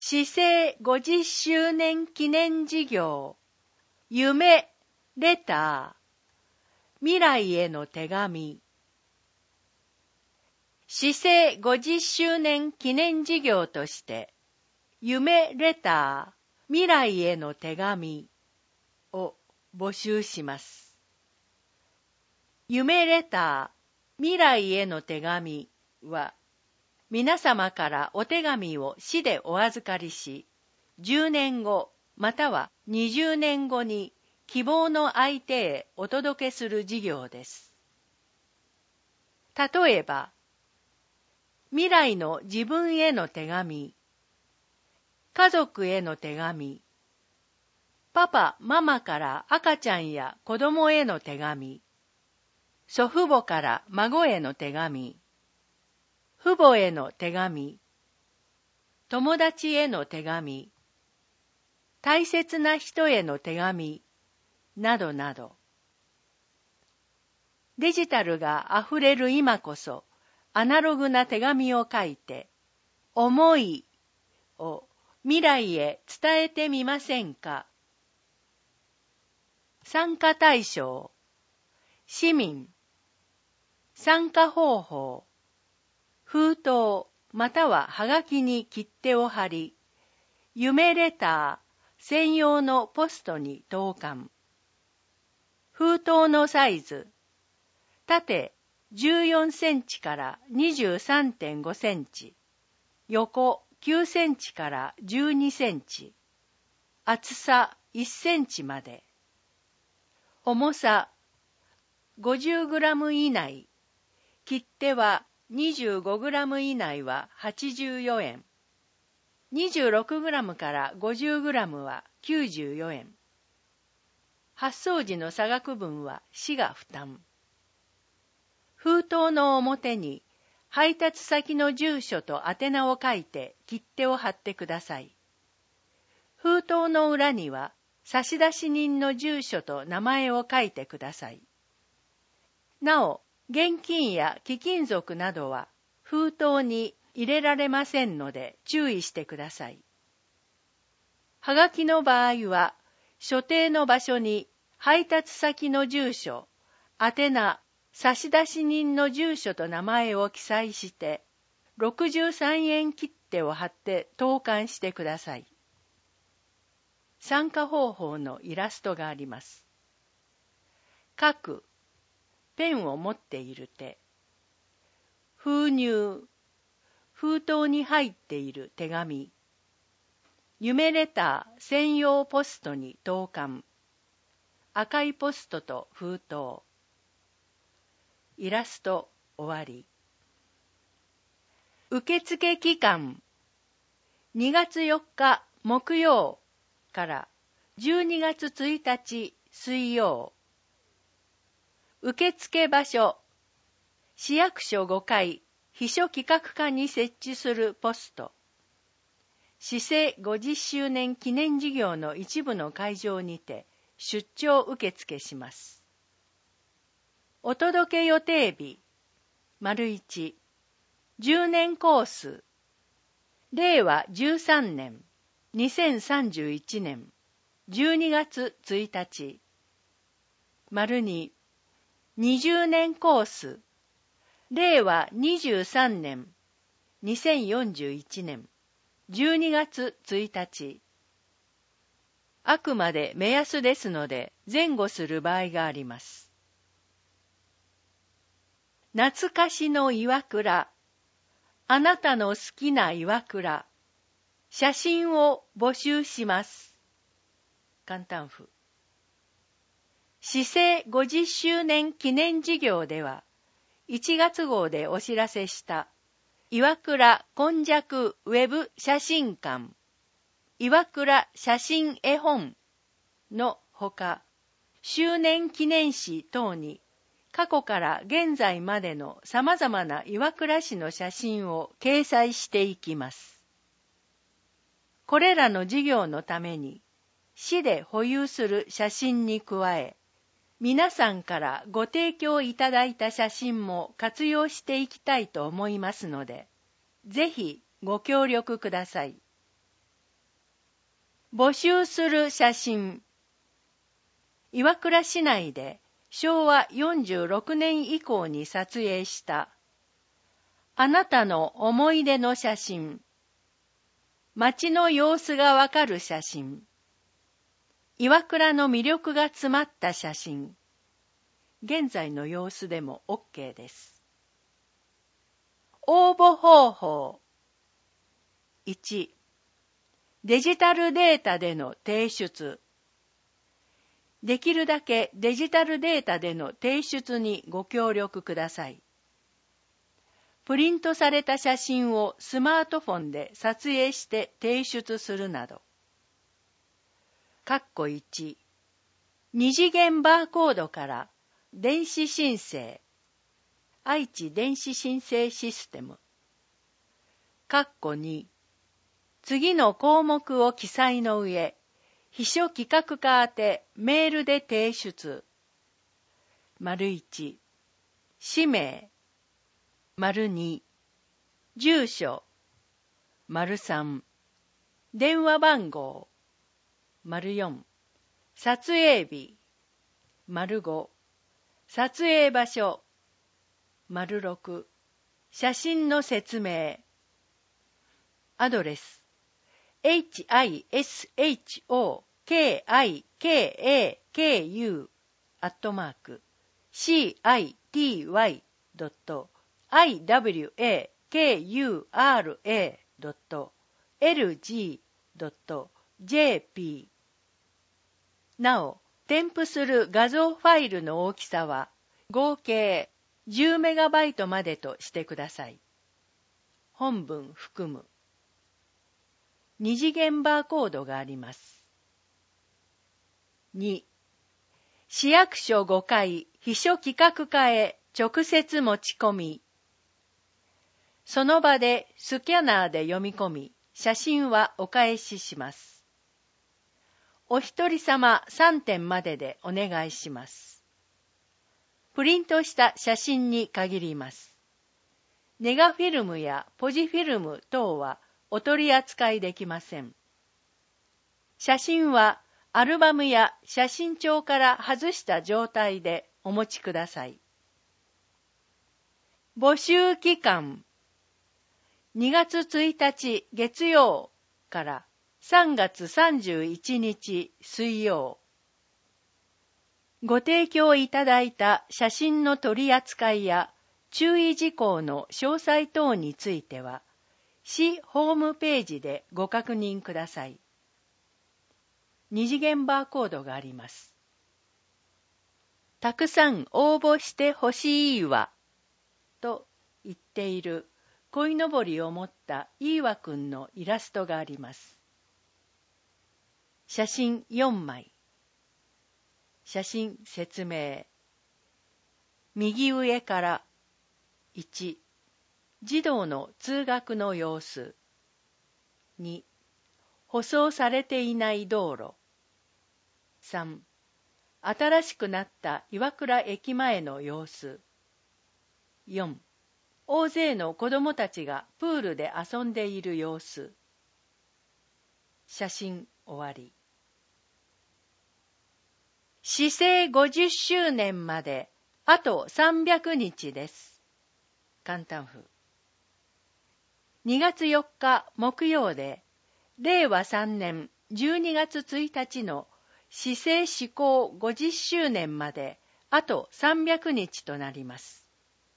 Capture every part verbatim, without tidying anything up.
市政ごじゅっしゅうねん記念事業、夢レター、未来への手紙。市政ごじゅっしゅうねん記念事業として、夢レター、未来への手紙を募集します。夢レター、未来への手紙は、皆様からお手紙を市でお預かりし、じゅうねんごまたはにじゅうねんごに希望の相手へお届けする事業です。例えば、未来の自分への手紙、家族への手紙、パパ・ママから赤ちゃんや子供への手紙、祖父母から孫への手紙、父母への手紙、友達への手紙、大切な人への手紙、などなど。デジタルがあふれる今こそ、アナログな手紙を書いて、思いを未来へ伝えてみませんか。参加対象、市民、参加方法、封筒またははがきに切手を貼り、夢レター専用のポストに投函。封筒のサイズ、縦じゅうよんセンチからにじゅうさんてんごセンチ、横きゅうセンチからじゅうにセンチ、厚さいっセンチまで。重さごじゅうグラム以内、切手はにじゅうごグラム以内ははちじゅうよえん、にじゅうろくグラムからごじゅうグラムはきゅうじゅうよえん。発送時の差額分は市が負担。封筒の表に配達先の住所と宛名を書いて切手を貼ってください。封筒の裏には差出人の住所と名前を書いてください。なお、現金や貴金属などは封筒に入れられませんので注意してください。はがきの場合は、所定の場所に配達先の住所、宛名、差出人の住所と名前を記載して、ろくじゅうさんえん切手を貼って投函してください。参加方法のイラストがあります。書く、ペンを持っている手、封入、封筒に入っている手紙、夢レター専用ポストに投函、赤いポストと封筒。イラスト終わり。受付期間、にがつよっか木曜からじゅうにがつついたち水曜。受付場所、市役所ごかい秘書企画課に設置するポスト。市政ごじゅっしゅうねん記念事業の一部の会場にて出張受付します。お届け予定日、丸一、じゅうねんコース、れいわじゅうさんねん、にせんさんじゅういちねん、じゅうにがつついたち、丸二、にじゅうねんコース、れいわにじゅうさんねん、にせんよんじゅういちねん、じゅうにがつついたち。あくまで目安ですので前後する場合があります。懐かしの岩倉、あなたの好きな岩倉、写真を募集します。簡単譜。市政ごじゅっしゅうねん記念事業では、いちがつ号でお知らせした岩倉今昔ウェブ写真館、岩倉写真絵本のほか、周年記念誌等に過去から現在までの様々な岩倉市の写真を掲載していきます。これらの事業のために、市で保有する写真に加え、皆さんからご提供いただいた写真も活用していきたいと思いますので、ぜひご協力ください。 募集する写真。岩倉市内でしょうわよんじゅうろくねん以降に撮影したあなたの思い出の写真。街の様子がわかる写真。岩倉の魅力が詰まった写真。現在の様子でも OK です。応募方法。いち、デジタルデータでの提出。できるだけデジタルデータでの提出にご協力ください。プリントされた写真をスマートフォンで撮影して提出するなど。括弧いち、二次元バーコードから電子申請。愛知電子申請システム。括弧に、次の項目を記載の上、秘書企画課宛てメールで提出。丸一、氏名。丸二、住所。丸三、電話番号。丸四、撮影日。丸五、撮影場所。丸六、写真の説明。アドレス。エイチアイエスエイチオーケーアイケーエーケーユー アットマーク シーアイティーワイ ドット アイダブリューエーケーユーアールエー ドット エルジー ドット ジェーピー。なお、添付する画像ファイルの大きさは合計じゅうメガバイトまでとしてください。本文含む。二次元バーコードがあります。に、市役所ごかい秘書企画課へ直接持ち込み。その場でスキャナーで読み込み、写真はお返しします。お一人様さんてんまででお願いします。プリントした写真に限ります。ネガフィルムやポジフィルム等はお取り扱いできません。写真はアルバムや写真帳から外した状態でお持ちください。募集期間。にがつついたち月曜からさんがつさんじゅういちにち水曜。ご提供いただいた写真の取り扱いや注意事項の詳細等については、市ホームページでご確認ください。二次元バーコードがあります。たくさん応募してほしいわ、と言っている鯉のぼりを持ったいいわくんのイラストがあります。写真よんまい。写真説明。右上からいち、児童の通学の様子。に、舗装されていない道路。さん、新しくなった岩倉駅前の様子。よん、大勢の子どもたちがプールで遊んでいる様子。写真終わり。市政ごじゅっしゅうねんまであとさんびゃくにちです。簡単風。にがつよっか木曜で、れいわさんねんじゅうにがつついたちの市政施行ごじゅっしゅうねんまであとさんびゃくにちとなります。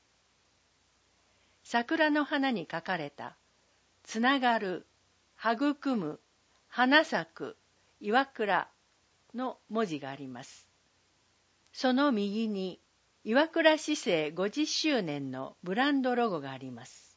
桜の花に書かれた、つながる、育む、花咲く、岩倉の文字があります。その右に、岩倉市政ごじゅっしゅうねんのブランドロゴがあります。